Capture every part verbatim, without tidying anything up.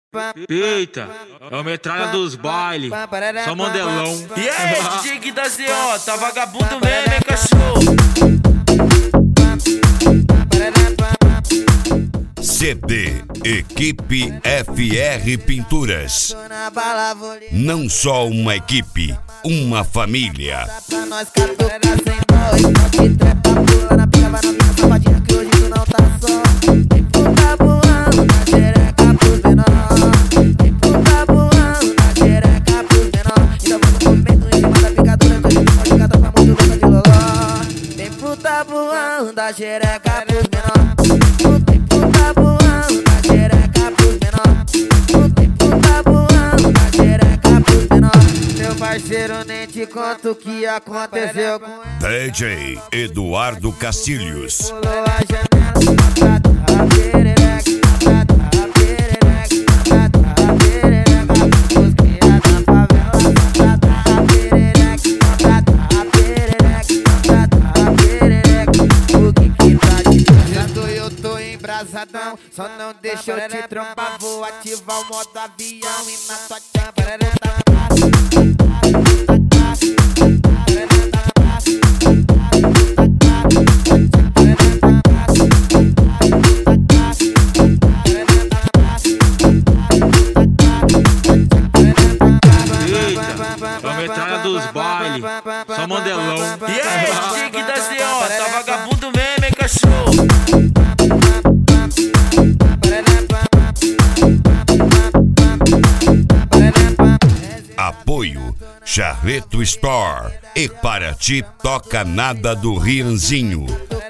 Eita, é o metralha dos bailes, só mandelão. E aí, D J Gui da Z O, tá vagabundo mesmo, hein, cachorro? C D Equipe F R Pinturas. Não só uma equipe, uma família. Puta voando da xereca pros menor. Puta voando da xereca pros menor. Puta voando da xereca pros menor. Meu parceiro, nem te conto o que aconteceu com D J Eduardo Castilhos. pulou a janela, a perereca, a perereca, a perereca, os cria da favela, a perereca, a perereca, a perereca, o que que tá de pensando? Eu tô embrasadão, só não deixa eu te trombar, vou ativar o modo avião e na tua tcheca. É o metralha dos bailes, só mandelão. E aí, D J Gui da Z O, tá vagabundo mesmo, hein, cachorro? Apoio Charreto Store e para ti toca nada do Rianzinho.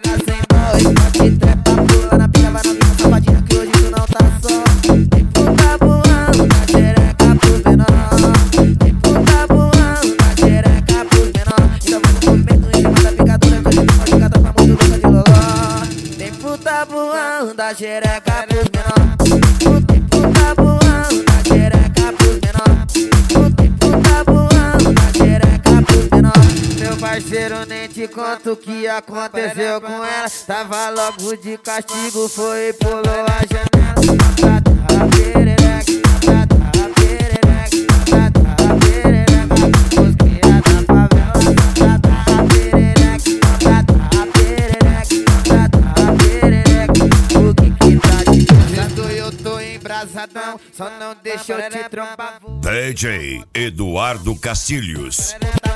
Puta voando da xereca pros menor. Puta voando da xereca pros menor. Puta voando da xereca pros menor. Meu parceiro, nem te conto o que aconteceu com ela. Tava logo de castigo, foi e pulou a janela. A perereca, a perereca, a perereca, os cria da favela. A perereca, a perereca, a perereca, o que que tá de pensando? Eu tô embrasadão, só não deixa eu te trombar. D J Eduardo Castilhos.